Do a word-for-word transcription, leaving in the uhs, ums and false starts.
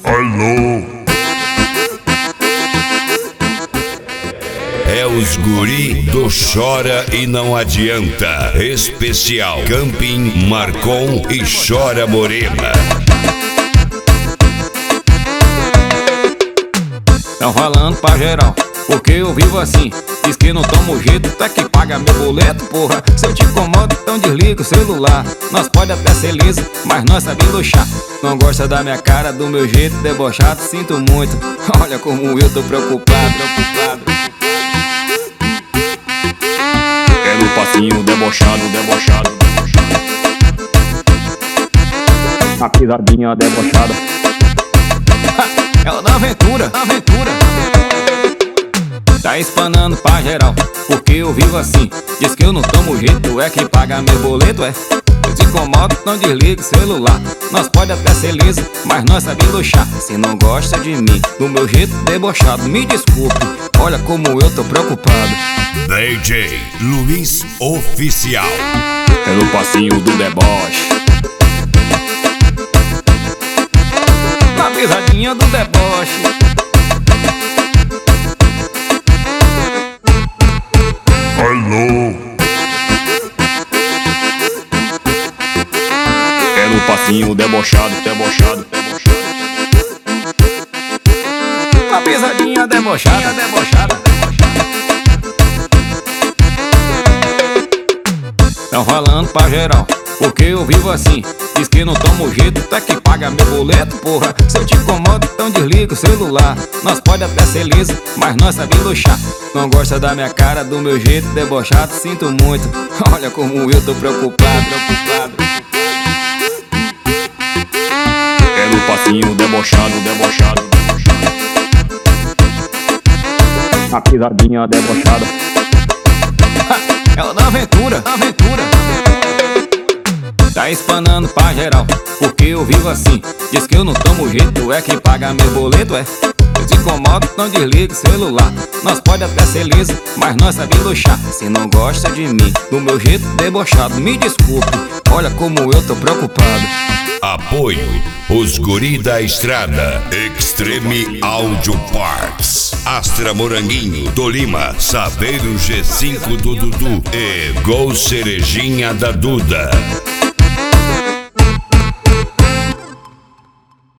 Alô? É os guri do Chora e Não Adianta. Especial Camping Marcon e Chora Morena. Tão falando pra geral, porque eu vivo assim. Diz que não tomo jeito, tá que paga meu boleto, porra. Se eu te incomodo, então desliga o celular. Nós pode até ser liso, mas nós sabemos luxar. Não gosta da minha cara, do meu jeito debochado, sinto muito. Olha como eu tô preocupado, preocupado. Quero o passinho debochado, debochado, debochado. A pisadinha debochada. É o da aventura, aventura. Tá espanando pra geral, porque eu vivo assim. Diz que eu não tomo jeito, é quem paga meu boleto, é. Eu te incomodo, não desliga o celular. Nós pode até ser liso, mas nós sabemos luxar. Se não gosta de mim, do meu jeito debochado, me desculpe, olha como eu tô preocupado. D J Luiz Oficial. Pelo passinho do deboche. Na pisadinha do deboche. Alô? Quero o passinho debochado, debochado, debochado. Na pisadinha debochada, debochada. Tão falando pra geral, porque eu vivo assim. Diz que não tomo jeito, tá que paga meu boleto, porra. Se eu te incomodo, então desliga o celular. Nós pode até ser liso, mas nós sabemos luxar. Não gosta da minha cara, do meu jeito debochado, sinto muito. Olha como eu tô preocupado, preocupado. Quero o passinho debochado, debochado, debochado. A pisadinha debochada. É o da aventura, aventura. Tá espanando pra geral, porque eu vivo assim. Diz que eu não tomo jeito, é quem paga meu boleto, é. Eu te incomodo, não desliga o celular. Nós pode até ser liso, mas nós sabemos luxar. Se não gosta de mim, do meu jeito debochado, me desculpe, olha como eu tô preocupado. Apoio os guri da estrada. Extreme Audio Parts, Astra Moranguinho, Tolima, Saveiro G cinco do Dudu e Gol Cerejinha da Duda.